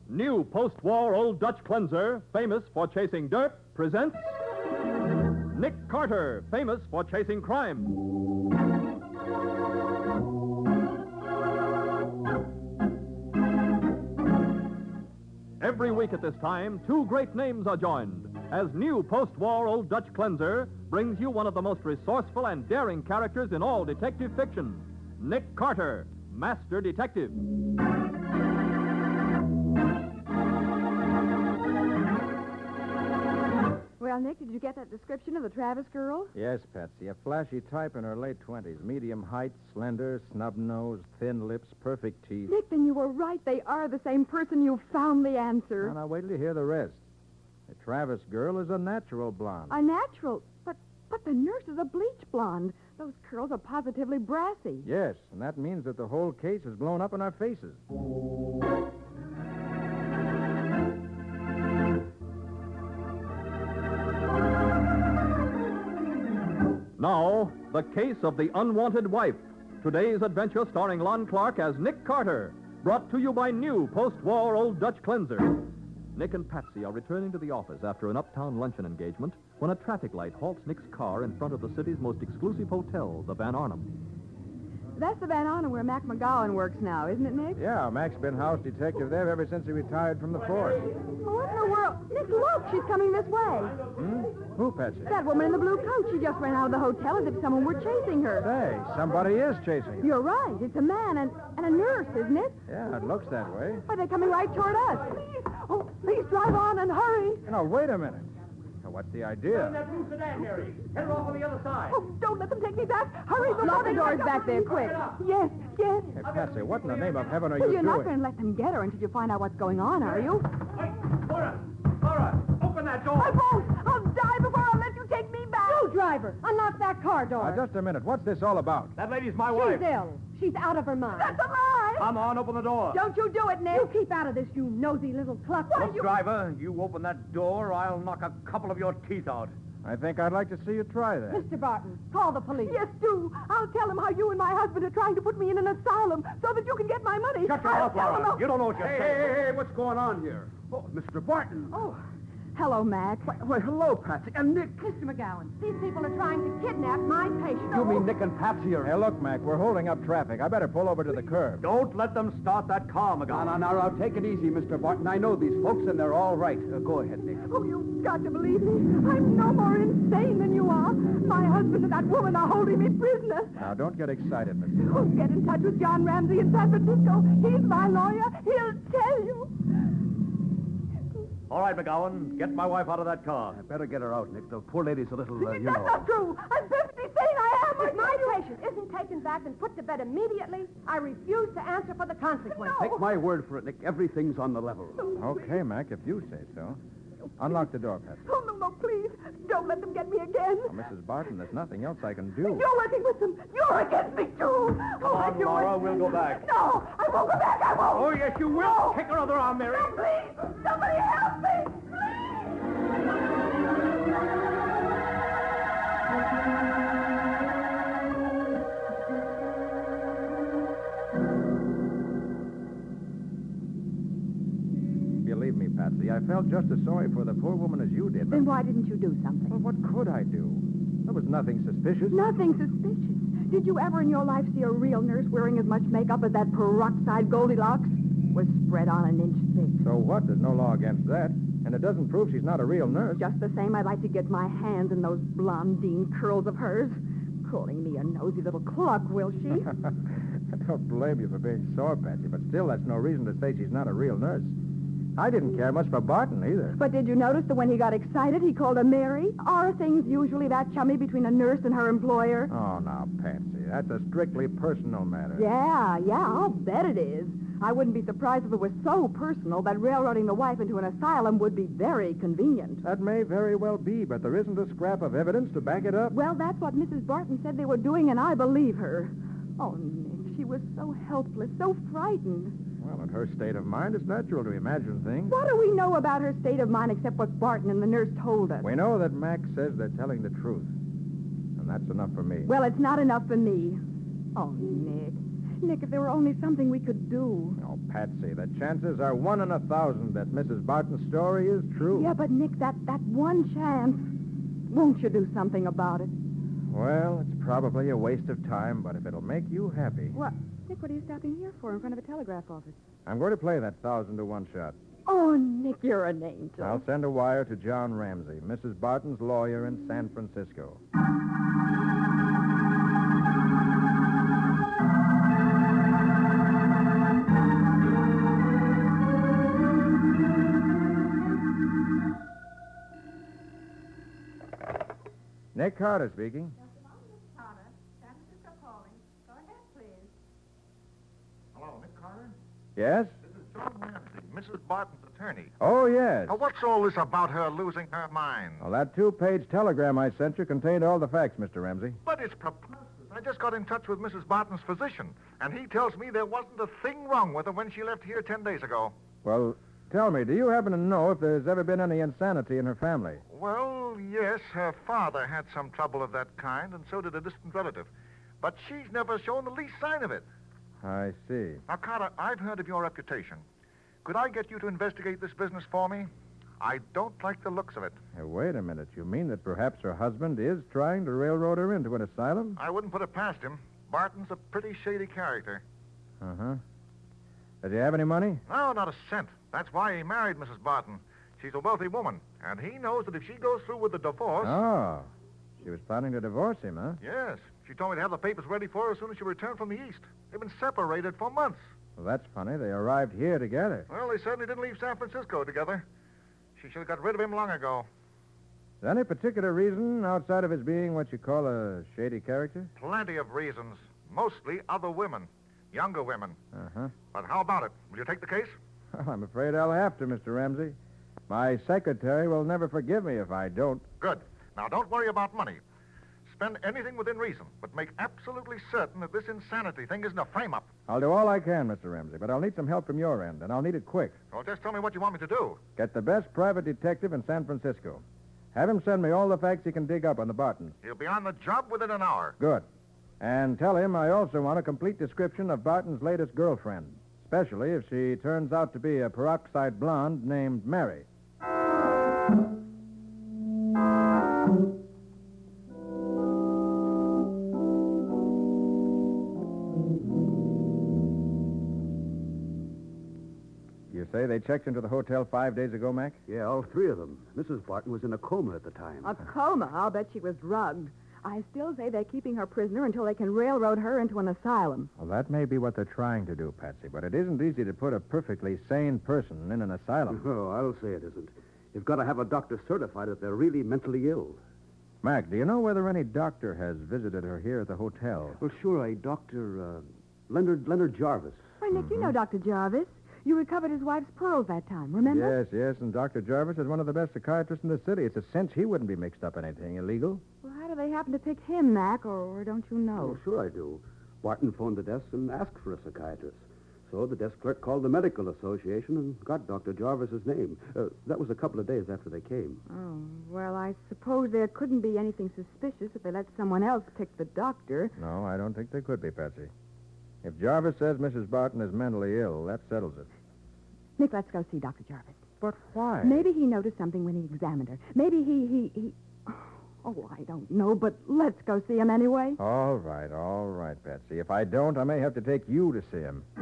New post-war Old Dutch cleanser, famous for chasing dirt, presents Nick Carter, famous for chasing crime. Every week at this time, two great names are joined as new post-war Old Dutch cleanser brings you one of the most resourceful and daring characters in all detective fiction, Nick Carter, Master Detective. Well, Nick, did you get that description of the Travis girl? Yes, Patsy. A flashy type in her late 20s. Medium height, slender, snub nose, thin lips, perfect teeth. Nick, then you were right. They are the same person. You found the answer. Now, wait till you hear the rest. The Travis girl is a natural blonde. A natural? But the nurse is a bleach blonde. Those curls are positively brassy. Yes, and that means that the whole case is blown up in our faces. Now, the case of the unwanted wife. Today's adventure starring Lon Clark as Nick Carter. Brought to you by new post-war Old Dutch cleanser. Nick and Patsy are returning to the office after an uptown luncheon engagement when a traffic light halts Nick's car in front of the city's most exclusive hotel, the Van Arnhem. That's the Van Arnhem where Mac McGowan works now, isn't it, Nick? Yeah, Mac's been house detective there ever since he retired from the force. Oh, what in the world? Nick, look, she's coming this way. Who, Patsy? That woman in the blue coat. She just ran out of the hotel as if someone were chasing her. Hey, somebody is chasing her. You're right. It's a man and a nurse, isn't it? Yeah, it looks that way. Why, they're coming right toward us. Please drive on and hurry. Now, wait a minute. Now, what's the idea? That blue sedan, Mary. Head her off on the other side. Oh, don't let them take me back. Hurry before the door's back there, quick. Yes. Hey, Patsy, what in the name of heaven are Well, you you're doing? not going to let them get her until you find out what's going on, are you? Wait, Laura, open that door. I won't. I'll die before I'll let you take me back. You, driver, unlock that car door. Just a minute. What's this all about? That lady's my wife. She's ill. She's out of her mind. That's a lie. Come on, open the door. Don't you do it, Nick. You keep out of this, you nosy little cluck. Look, driver, you open that door, I'll knock a couple of your teeth out. I think I'd like to see you try that. Mr. Barton, call the police. Yes, do. I'll tell them how you and my husband are trying to put me in an asylum so that you can get my money. Shut your mouth, Laura. You don't know what you're saying. Hey, what's going on here? Oh, Mr. Barton. Oh, hello, Mac. Why, hello, Patsy. And Nick. Mr. McGowan, these people are trying to kidnap my patient. You mean Nick and Patsy are... Hey, look, Mac, we're holding up traffic. I better pull over to the curb. Don't let them start that car, McGowan. Now, take it easy, Mr. Barton. I know these folks, and they're all right. Go ahead, Nick. Oh, you've got to believe me. I'm no more insane than you are. My husband and that woman are holding me prisoner. Now, don't get excited, Mr. Oh, get in touch with John Ramsey in San Francisco. He's my lawyer. He'll tell you. All right, McGowan, get my wife out of that car. I better get her out, Nick. The poor lady's a little, That's not true. I'm perfectly sane. I am. If my patient isn't taken back and put to bed immediately, I refuse to answer for the consequences. Take my word for it, Nick. Everything's on the level. Okay, Mac, if you say so. Unlock the door, Patsy. Oh, no, please. Don't let them get me again. Now, Mrs. Barton, there's nothing else I can do. You're working with them. You're against me, too. Come on, Laura, we'll go back. No, I won't go back. I won't. Oh, yes, you will. No. Kick her other arm, Mary. No, please. Somebody help me. Believe me, Patsy, I felt just as sorry for the poor woman as you did. Then why didn't you do something? Well, what could I do? There was nothing suspicious. Nothing suspicious. Did you ever in your life see a real nurse wearing as much makeup as that peroxide Goldilocks was spread on an inch thick? So what? There's no law against that. And it doesn't prove she's not a real nurse. Just the same, I'd like to get my hands in those blondine curls of hers. Calling me a nosy little cluck, will she? I don't blame you for being sore, Patsy, but still, that's no reason to say she's not a real nurse. I didn't care much for Barton, either. But did you notice that when he got excited, he called her Mary? Are things usually that chummy between a nurse and her employer? Oh, now, Patsy, that's a strictly personal matter. Yeah, I'll bet it is. I wouldn't be surprised if it was so personal that railroading the wife into an asylum would be very convenient. That may very well be, but there isn't a scrap of evidence to back it up. Well, that's what Mrs. Barton said they were doing, and I believe her. Oh, Nick, she was so helpless, so frightened. Well, in her state of mind, it's natural to imagine things. What do we know about her state of mind except what Barton and the nurse told us? We know that Mac says they're telling the truth. And that's enough for me. Well, it's not enough for me. Oh, Nick. Nick, if there were only something we could do. Oh, Patsy. The chances are 1 in 1,000 that Mrs. Barton's story is true. Yeah, but Nick, that one chance. Won't you do something about it? Well, it's probably a waste of time, but if it'll make you happy, What? Nick, what are you stopping here for in front of a telegraph office? I'm going to play that 1,000 to 1 shot. Oh, Nick, you're an angel. I'll send a wire to John Ramsey, Mrs. Barton's lawyer in San Francisco. Nick Carter speaking. Hello, Nick Carter? Yes? This is John Ramsey, Mrs. Barton's attorney. Oh, yes. Now, what's all this about her losing her mind? Well, that 2-page telegram I sent you contained all the facts, Mr. Ramsey. But it's preposterous. I just got in touch with Mrs. Barton's physician, and he tells me there wasn't a thing wrong with her when she left here 10 days ago. Well, tell me, do you happen to know if there's ever been any insanity in her family? Well, yes, her father had some trouble of that kind, and so did a distant relative. But she's never shown the least sign of it. I see. Now, Carter, I've heard of your reputation. Could I get you to investigate this business for me? I don't like the looks of it. Hey, wait a minute. You mean that perhaps her husband is trying to railroad her into an asylum? I wouldn't put it past him. Barton's a pretty shady character. Uh-huh. Does he have any money? No, not a cent. That's why he married Mrs. Barton. She's a wealthy woman, and he knows that if she goes through with the divorce... Oh. She was planning to divorce him, huh? Yes. She told me to have the papers ready for her as soon as she returned from the East. They've been separated for months. Well, that's funny. They arrived here together. Well, they certainly didn't leave San Francisco together. She should have got rid of him long ago. Is there any particular reason outside of his being what you call a shady character? Plenty of reasons. Mostly other women. Younger women. Uh-huh. But how about it? Will you take the case? Well, I'm afraid I'll have to, Mr. Ramsey. My secretary will never forgive me if I don't. Good. Now, don't worry about money. Spend anything within reason, but make absolutely certain that this insanity thing isn't a frame-up. I'll do all I can, Mr. Ramsey, but I'll need some help from your end, and I'll need it quick. Well, just tell me what you want me to do. Get the best private detective in San Francisco. Have him send me all the facts he can dig up on the Bartons. He'll be on the job within an hour. Good. And tell him I also want a complete description of Barton's latest girlfriend, especially if she turns out to be a peroxide blonde named Mary. You say they checked into the hotel 5 days ago, Mac? Yeah, all 3 of them. Mrs. Barton was in a coma at the time. A coma? I'll bet she was drugged. I still say they're keeping her prisoner until they can railroad her into an asylum. Well, that may be what they're trying to do, Patsy, but it isn't easy to put a perfectly sane person in an asylum. Oh, I'll say it isn't. You've got to have a doctor certify that they're really mentally ill. Mac, do you know whether any doctor has visited her here at the hotel? Well, sure, a Dr. Leonard Jarvis. Why, Nick, you know Dr. Jarvis. You recovered his wife's pearls that time, remember? Yes, and Dr. Jarvis is one of the best psychiatrists in the city. It's a cinch he wouldn't be mixed up in anything illegal. Well, how do they happen to pick him, Mac, or don't you know? Oh, sure I do. Barton phoned the desk and asked for a psychiatrist. So the desk clerk called the medical association and got Dr. Jarvis's name. That was a couple of days after they came. Oh, well, I suppose there couldn't be anything suspicious if they let someone else pick the doctor. No, I don't think there could be, Patsy. If Jarvis says Mrs. Barton is mentally ill, that settles it. Nick, let's go see Dr. Jarvis. But why? Maybe he noticed something when he examined her. Maybe he... Oh, I don't know, but let's go see him anyway. All right, Patsy. If I don't, I may have to take you to see him.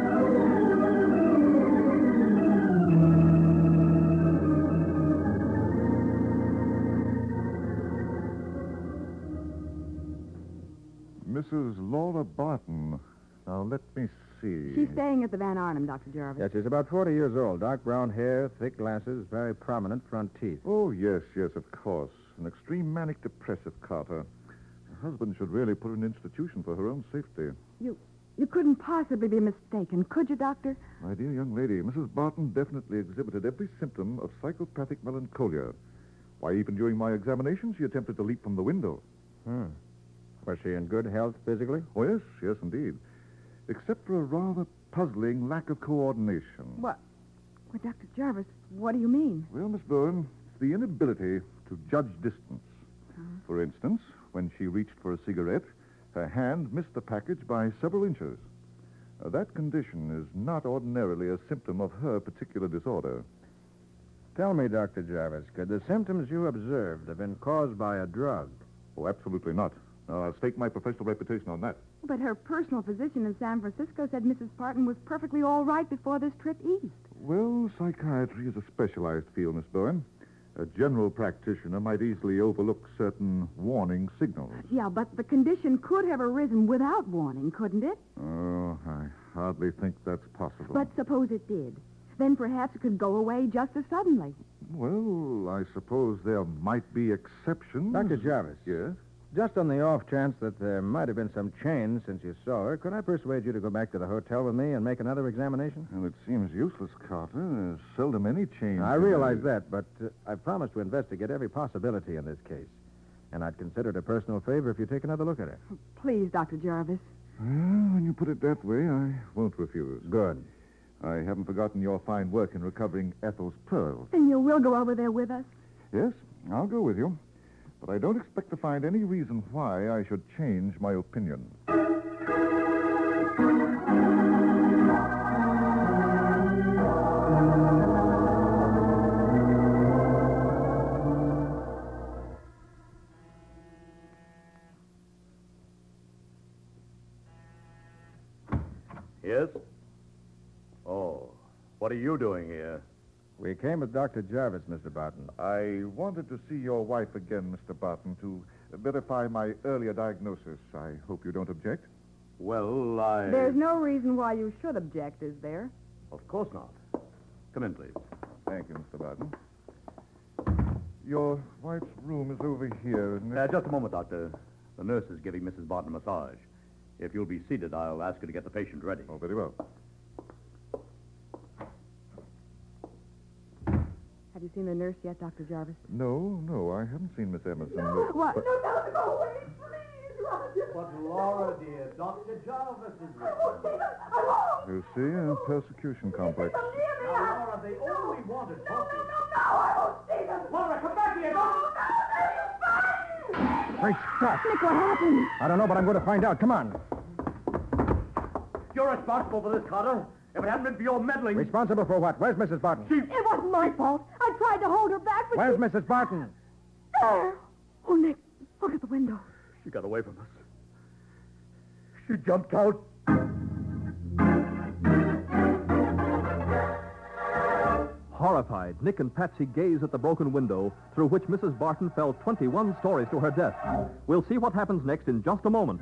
Mrs. Laura Barton. Now, let me see. She's staying at the Van Arnhem, Dr. Jarvis. Yes, she's about 40 years old. Dark brown hair, thick glasses, very prominent front teeth. Oh, yes, of course. An extreme manic depressive, Carter. Her husband should really put her in an institution for her own safety. You couldn't possibly be mistaken, could you, Doctor? My dear young lady, Mrs. Barton definitely exhibited every symptom of psychopathic melancholia. Why, even during my examination, she attempted to leap from the window. Was she in good health physically? Oh, yes, indeed. Except for a rather puzzling lack of coordination. What? Well, Dr. Jarvis, what do you mean? Well, Miss Bowen, it's the inability to judge distance. For instance, when she reached for a cigarette, her hand missed the package by several inches. That condition is not ordinarily a symptom of her particular disorder. Tell me, Dr. Jarvis, could the symptoms you observed have been caused by a drug? Oh, absolutely not. I'll stake my professional reputation on that. But her personal physician in San Francisco said Mrs. Barton was perfectly all right before this trip east. Well, psychiatry is a specialized field, Miss Bowen. A general practitioner might easily overlook certain warning signals. Yeah, but the condition could have arisen without warning, couldn't it? Oh, I hardly think that's possible. But suppose it did. Then perhaps it could go away just as suddenly. Well, I suppose there might be exceptions. Dr. Jarvis. Yes? Just on the off chance that there might have been some change since you saw her, could I persuade you to go back to the hotel with me and make another examination? Well, it seems useless, Carter. There's seldom any change. I realize that, but I've promised to investigate every possibility in this case. And I'd consider it a personal favor if you take another look at her. Please, Dr. Jarvis. Well, when you put it that way, I won't refuse. Good. I haven't forgotten your fine work in recovering Ethel's pearls. Then you will go over there with us? Yes, I'll go with you. But I don't expect to find any reason why I should change my opinion. Yes? Oh, what are you doing here? We came with Dr. Jarvis, Mr. Barton. I wanted to see your wife again, Mr. Barton, to verify my earlier diagnosis. I hope you don't object. Well, There's no reason why you should object, is there? Of course not. Come in, please. Thank you, Mr. Barton. Your wife's room is over here, isn't it? Just a moment, Doctor. The nurse is giving Mrs. Barton a massage. If you'll be seated, I'll ask her to get the patient ready. Oh, very well. Have you seen the nurse yet, Dr. Jarvis? No, I haven't seen Miss Emerson. What? but- No, go away, please, Roger. But, Laura, dear, Dr. Jarvis is with You see, a persecution complex. Laura, they only wanted coffee. Laura, come back here. Great Scott! Nick, what happened? I don't know, but I'm going to find out. Come on. You're responsible for this, Carter. If it hadn't been for your meddling... Responsible for what? Where's Mrs. Barton? It wasn't my fault. I tried to hold her back, but Where's Mrs. Barton? there. Oh, Nick, look at the window. She got away from us. She jumped out. Horrified, Nick and Patsy gaze at the broken window through which Mrs. Barton fell 21 stories to her death. We'll see what happens next in just a moment.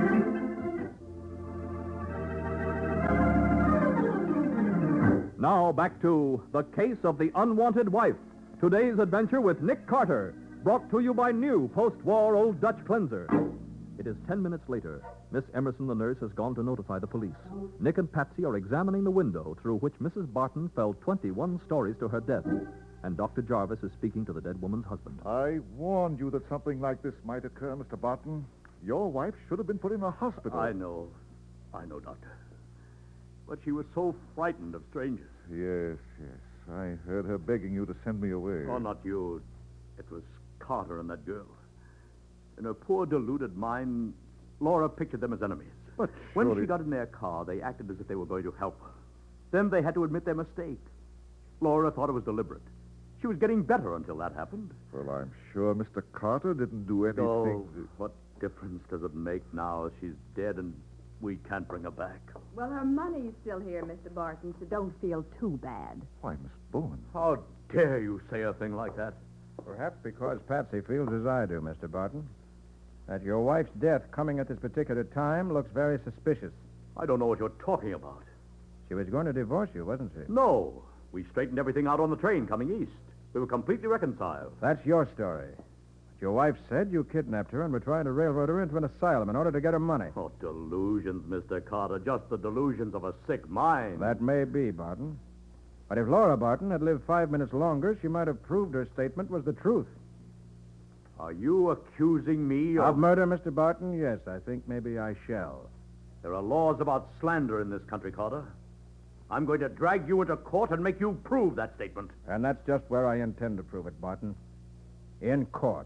Now back to The Case of the Unwanted Wife. Today's adventure with Nick Carter, brought to you by new post-war Old Dutch Cleanser. It is 10 minutes later. Miss Emerson, the nurse, has gone to notify the police. Nick and Patsy are examining the window through which Mrs. Barton fell 21 stories to her death. And Dr. Jarvis is speaking to the dead woman's husband. I warned you that something like this might occur, Mr. Barton. Your wife should have been put in a hospital. I know, Doctor. But she was so frightened of strangers. Yes. I heard her begging you to send me away. Oh, not you. It was Carter and that girl. In her poor, deluded mind, Laura pictured them as enemies. But When surely- she got in their car, they acted as if they were going to help her. Then they had to admit their mistake. Laura thought it was deliberate. She was getting better until that happened. Well, I'm sure Mr. Carter didn't do anything. Oh, what difference does it make now? She's dead and we can't bring her back. Well, her money's still here, Mr. Barton, so don't feel too bad. Why, Miss Bowen. How dare you say a thing like that? Perhaps because Patsy feels as I do, Mr. Barton. That your wife's death coming at this particular time looks very suspicious. I don't know what you're talking about. She was going to divorce you, wasn't she? No. We straightened everything out on the train coming east. We were completely reconciled. That's your story. But your wife said you kidnapped her and were trying to railroad her into an asylum in order to get her money. Oh, delusions, Mr. Carter. Just the delusions of a sick mind. That may be, Barton. But if Laura Barton had lived 5 minutes longer, she might have proved her statement was the truth. Are you accusing me Of murder, Mr. Barton? Yes, I think maybe I shall. There are laws about slander in this country, Carter. I'm going to drag you into court and make you prove that statement. And that's just where I intend to prove it, Barton. In court.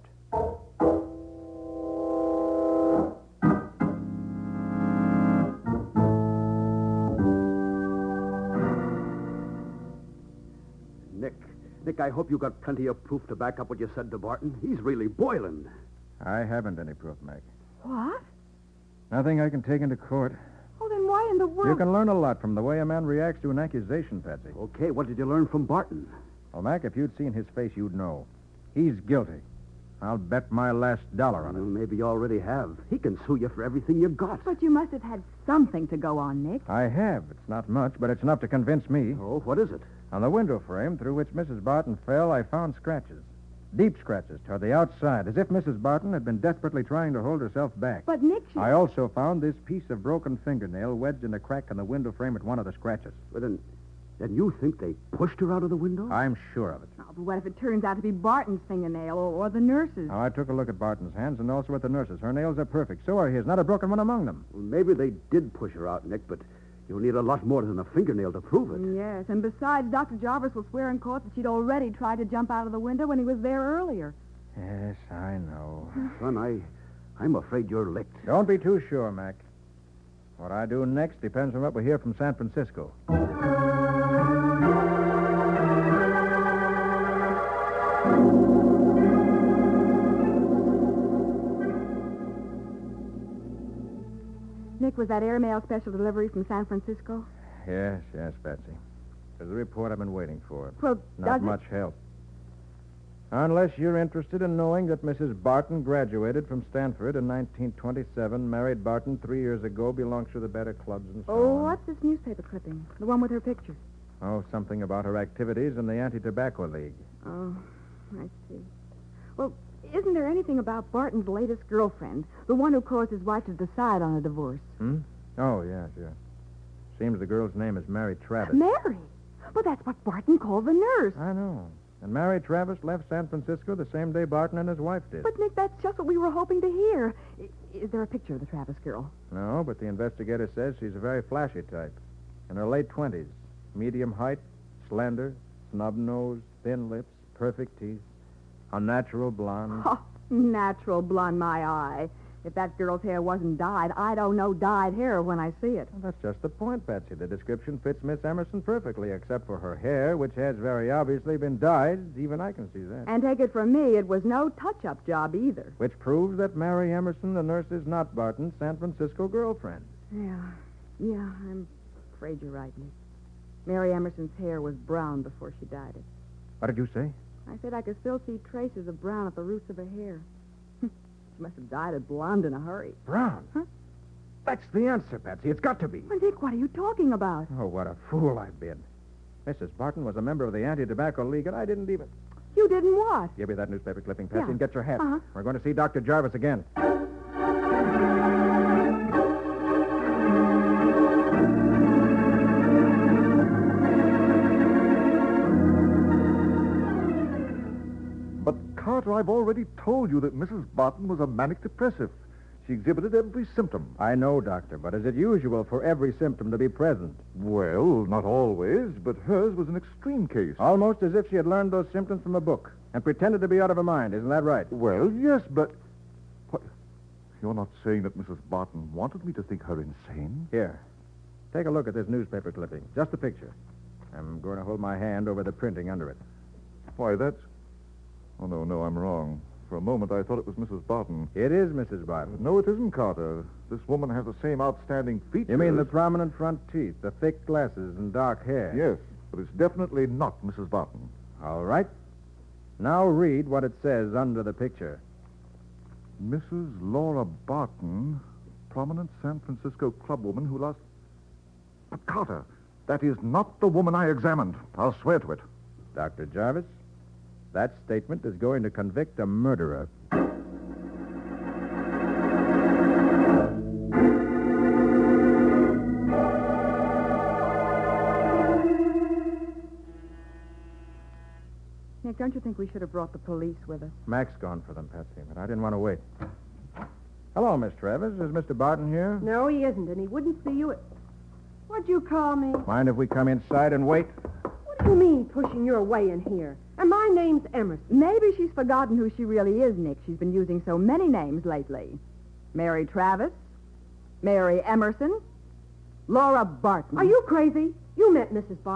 Nick, I hope you got plenty of proof to back up what you said to Barton. He's really boiling. I haven't any proof, Mac. What? Nothing I can take into court. Oh, then why in the world... You can learn a lot from the way a man reacts to an accusation, Patsy. Okay, what did you learn from Barton? Well, Mac, if you'd seen his face, you'd know. He's guilty. I'll bet my last dollar on Well, it. maybe you already have. He can sue you for everything you got. But you must have had something to go on, Nick. I have. It's not much, but it's enough to convince me. Oh, what is it? On the window frame through which Mrs. Barton fell, I found scratches. Deep scratches toward the outside, as if Mrs. Barton had been desperately trying to hold herself back. But, Nick, she... I also found this piece of broken fingernail wedged in a crack in the window frame at one of the scratches. Well, then you think they pushed her out of the window? I'm sure of it. Oh, but what if it turns out to be Barton's fingernail or the nurse's? Now, I took a look at Barton's hands and also at the nurse's. Her nails are perfect. So are his. Not a broken one among them. Well, maybe they did push her out, Nick, but you'll need a lot more than a fingernail to prove it. Yes, and besides, Dr. Jarvis will swear in court that she'd already tried to jump out of the window when he was there earlier. Yes, I know. Son, I'm afraid you're licked. Don't be too sure, Mac. What I do next depends on what we hear from San Francisco. Nick, was that airmail special delivery from San Francisco? Yes, Patsy. There's the report I've been waiting for. Well, Not much help. Unless you're interested in knowing that Mrs. Barton graduated from Stanford in 1927, married Barton 3 years ago, belongs to the better clubs and so Oh, on. what's this newspaper clipping? The one with her picture. Oh, something about her activities in the Anti-Tobacco League. Oh, I see. Well, isn't there anything about Barton's latest girlfriend, the one who caused his wife to decide on a divorce? Oh, yes. Seems the girl's name is Mary Travis. Mary? Well, that's what Barton called the nurse. I know. And Mary Travis left San Francisco the same day Barton and his wife did. But, Nick, that's just what we were hoping to hear. Is there a picture of the Travis girl? No, but the investigator says she's a very flashy type. In her late 20s. Medium height, slender, snub nose, thin lips, perfect teeth. A natural blonde. Oh, natural blonde, my eye. If that girl's hair wasn't dyed, I don't know dyed hair when I see it. Well, that's just the point, Patsy. The description fits Miss Emerson perfectly, except for her hair, which has very obviously been dyed. Even I can see that. And take it from me, it was no touch-up job either. Which proves that Mary Emerson, the nurse, is not Barton's San Francisco girlfriend. Yeah, I'm afraid you're right, Nick. Mary Emerson's hair was brown before she dyed it. What did you say? I said I could still see traces of brown at the roots of her hair. She must have dyed it blonde in a hurry. Brown? Huh? That's the answer, Patsy. It's got to be. Well, Nick, what are you talking about? Oh, what a fool I've been. Mrs. Barton was a member of the Anti-Tobacco League, and I didn't even... You didn't what? Give me that newspaper clipping, Patsy, Yeah. and get your hat. Uh-huh. We're going to see Dr. Jarvis again. But, Carter, I've already told you that Mrs. Barton was a manic depressive. She exhibited every symptom. I know, Doctor, but is it usual for every symptom to be present? Well, not always, but hers was an extreme case. Almost as if she had learned those symptoms from a book and pretended to be out of her mind. Isn't that right? Well, yes, but... What? You're not saying that Mrs. Barton wanted me to think her insane? Here. Take a look at this newspaper clipping. Just the picture. I'm going to hold my hand over the printing under it. Why, that's... Oh, no, I'm wrong. For a moment, I thought it was Mrs. Barton. It is Mrs. Barton. No, it isn't, Carter. This woman has the same outstanding features. You mean the prominent front teeth, the thick glasses, and dark hair? Yes, but it's definitely not Mrs. Barton. All right. Now read what it says under the picture. Mrs. Laura Barton, prominent San Francisco clubwoman who lost... But, Carter, that is not the woman I examined. I'll swear to it. Dr. Jarvis, that statement is going to convict a murderer. Nick, don't you think we should have brought the police with us? Mac's gone for them, Patsy, but I didn't want to wait. Hello, Miss Travis. Is Mr. Barton here? No, he isn't, and he wouldn't see you. What'd you call me? Mind if we come inside and wait? What do you mean, pushing your way in here? And my name's Emerson. Maybe she's forgotten who she really is, Nick. She's been using so many names lately. Mary Travis, Mary Emerson, Laura Barton. Are you crazy? You met Mrs. Barton.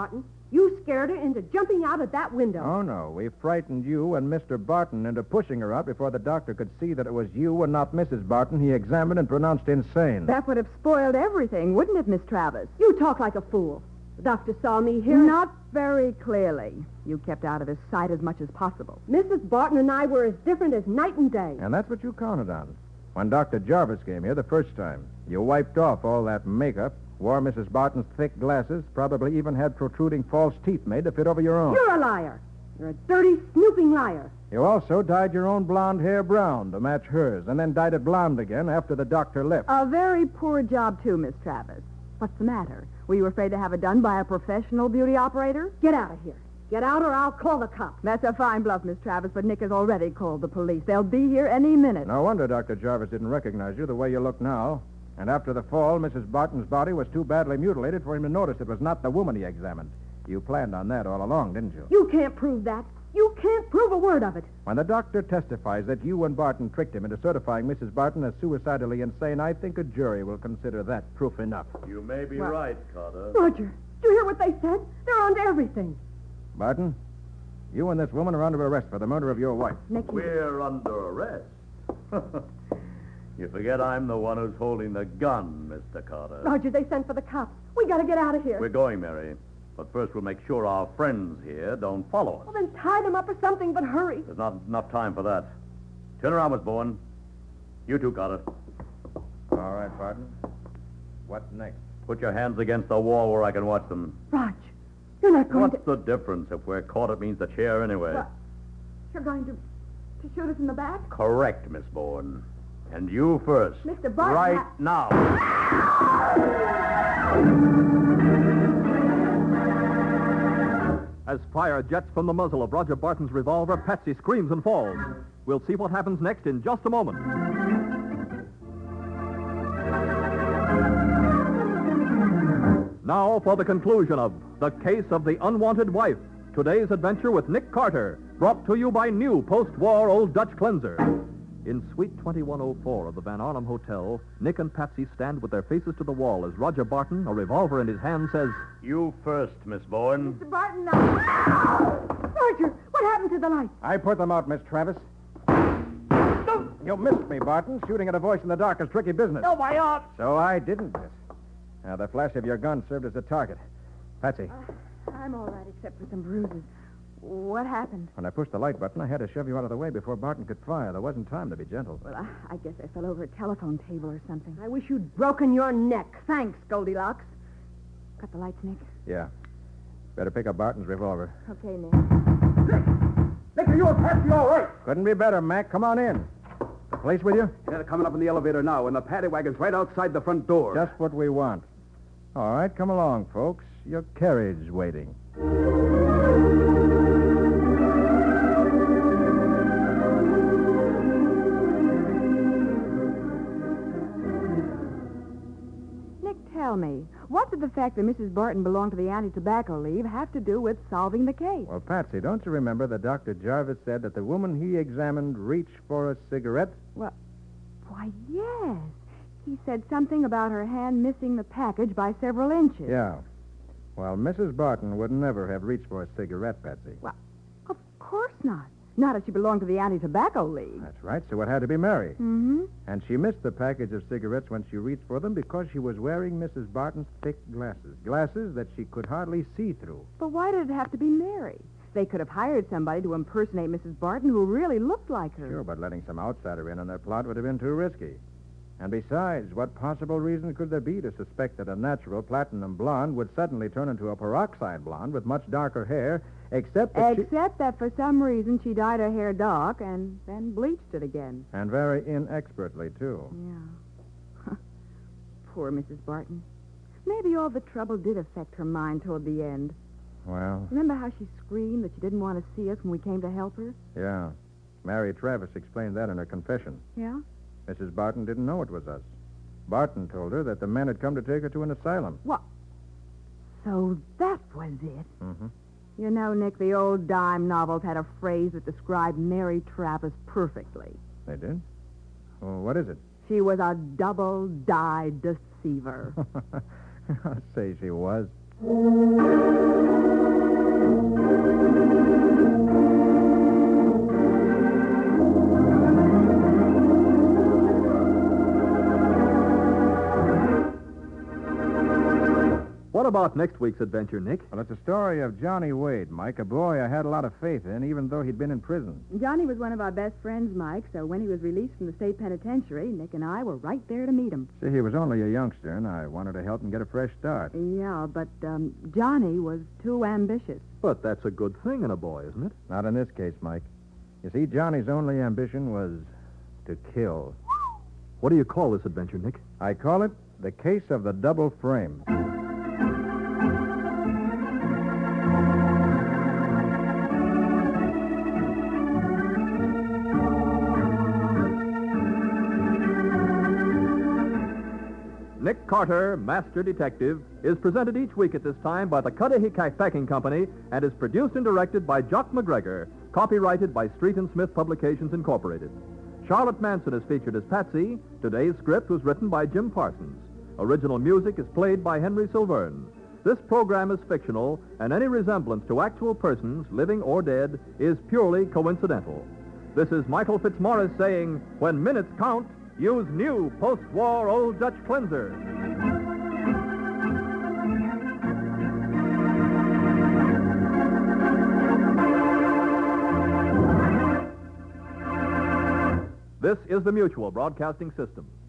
You scared her into jumping out of that window. Oh, no. We frightened you and Mr. Barton into pushing her out before the doctor could see that it was you and not Mrs. Barton he examined and pronounced insane. That would have spoiled everything, wouldn't it, Miss Travis? You talk like a fool. The doctor saw me here. Not very clearly. You kept out of his sight as much as possible. Mrs. Barton and I were as different as night and day. And that's what you counted on. When Dr. Jarvis came here the first time, you wiped off all that makeup, wore Mrs. Barton's thick glasses, probably even had protruding false teeth made to fit over your own. You're a liar. You're a dirty, snooping liar. You also dyed your own blonde hair brown to match hers, and then dyed it blonde again after the doctor left. A very poor job, too, Miss Travis. What's the matter? Were you afraid to have it done by a professional beauty operator? Get out of here. Get out or I'll call the cops. That's a fine bluff, Miss Travis, but Nick has already called the police. They'll be here any minute. No wonder Dr. Jarvis didn't recognize you the way you look now. And after the fall, Mrs. Barton's body was too badly mutilated for him to notice it was not the woman he examined. You planned on that all along, didn't you? You can't prove that. You can't prove a word of it. When the doctor testifies that you and Barton tricked him into certifying Mrs. Barton as suicidally insane, I think a jury will consider that proof enough. You may be right, Carter. Roger, did you hear what they said? They're on to everything. Barton, you and this woman are under arrest for the murder of your wife. Nick, We're under arrest. You forget I'm the one who's holding the gun, Mr. Carter. Roger, they sent for the cops. We got to get out of here. We're going, Mary. But first we'll make sure our friends here don't follow us. Well, then tie them up or something, but hurry. There's not enough time for that. Turn around, Miss Bowen. You too, Carter. All right, Barton. What next? Put your hands against the wall where I can watch them. Rog, you're not going What's the difference? If we're caught, it means the chair anyway. What? You're going to shoot us in the back? Correct, Miss Bowen. And you first. Mr. Barton, Right now. As fire jets from the muzzle of Roger Barton's revolver, Patsy screams and falls. We'll see what happens next in just a moment. Now for the conclusion of The Case of the Unwanted Wife. Today's adventure with Nick Carter, brought to you by new post-war Old Dutch Cleanser. In Suite 2104 of the Van Arnhem Hotel, Nick and Patsy stand with their faces to the wall as Roger Barton, a revolver in his hand, says, You first, Miss Bowen. Mr. Barton, now. Roger, what happened to the lights? I put them out, Miss Travis. You missed me, Barton. Shooting at a voice in the dark is tricky business. Oh, my arm. So I didn't miss. Now, the flash of your gun served as a target. Patsy, I'm all right, except for some bruises. What happened? when I pushed the light button, I had to shove you out of the way before Barton could fire. There wasn't time to be gentle. Well, I guess I fell over a telephone table or something. I wish you'd broken your neck. Thanks, Goldilocks. Cut the lights, Nick. Yeah. Better pick up Barton's revolver. Okay, Nick. Nick, are you and Patsy all right? Couldn't be better, Mac. Come on in. The police with you? Yeah, they're coming up in the elevator now, and the paddy wagon's right outside the front door. Just what we want. All right, come along, folks. Your carriage waiting. Nick, tell me, what did the fact that Mrs. Barton belonged to the Anti-Tobacco League have to do with solving the case? Well, Patsy, don't you remember that Dr. Jarvis said that the woman he examined reached for a cigarette? Why, yes. He said something about her hand missing the package by several inches. Yeah. Well, Mrs. Barton would never have reached for a cigarette, Patsy. Well, of course not. Not if she belonged to the Anti-Tobacco League. That's right, so it had to be Mary. Mm-hmm. And she missed the package of cigarettes when she reached for them because she was wearing Mrs. Barton's thick glasses. Glasses that she could hardly see through. But why did it have to be Mary? They could have hired somebody to impersonate Mrs. Barton who really looked like her. Sure, but letting some outsider in on their plot would have been too risky. And besides, what possible reason could there be to suspect that a natural platinum blonde would suddenly turn into a peroxide blonde with much darker hair, except that Except that for some reason she dyed her hair dark and then bleached it again. And very inexpertly, too. Yeah. Poor Mrs. Barton. Maybe all the trouble did affect her mind toward the end. Well, Remember how she screamed that she didn't want to see us when we came to help her? yeah. Mary Travis explained that in her confession. Yeah? Mrs. Barton didn't know it was us. Barton told her that the men had come to take her to an asylum. What? So that was it. Mm-hmm. You know, Nick, the old dime novels had a phrase that described Mary Travis perfectly. They did? Well, what is it? She was a double-dyed deceiver. I'll say she was. about next week's adventure, Nick? Well, it's a story of Johnny Wade, Mike, a boy I had a lot of faith in, even though he'd been in prison. Johnny was one of our best friends, Mike, so when he was released from the state penitentiary, Nick and I were right there to meet him. See, he was only a youngster, and I wanted to help him get a fresh start. Yeah, but Johnny was too ambitious. But that's a good thing in a boy, isn't it? Not in this case, Mike. You see, Johnny's only ambition was to kill. What do you call this adventure, Nick? I call it the case of the double frame. Nick Carter, Master Detective, is presented each week at this time by the Cudahy Packing Company and is produced and directed by Jock McGregor, copyrighted by Street and Smith Publications, Incorporated. Charlotte Manson is featured as Patsy. Today's script was written by Jim Parsons. Original music is played by Henry Silverne. This program is fictional, and any resemblance to actual persons, living or dead, is purely coincidental. This is Michael Fitzmaurice saying, when minutes count, use new post-war Old Dutch cleanser. This is the Mutual Broadcasting System.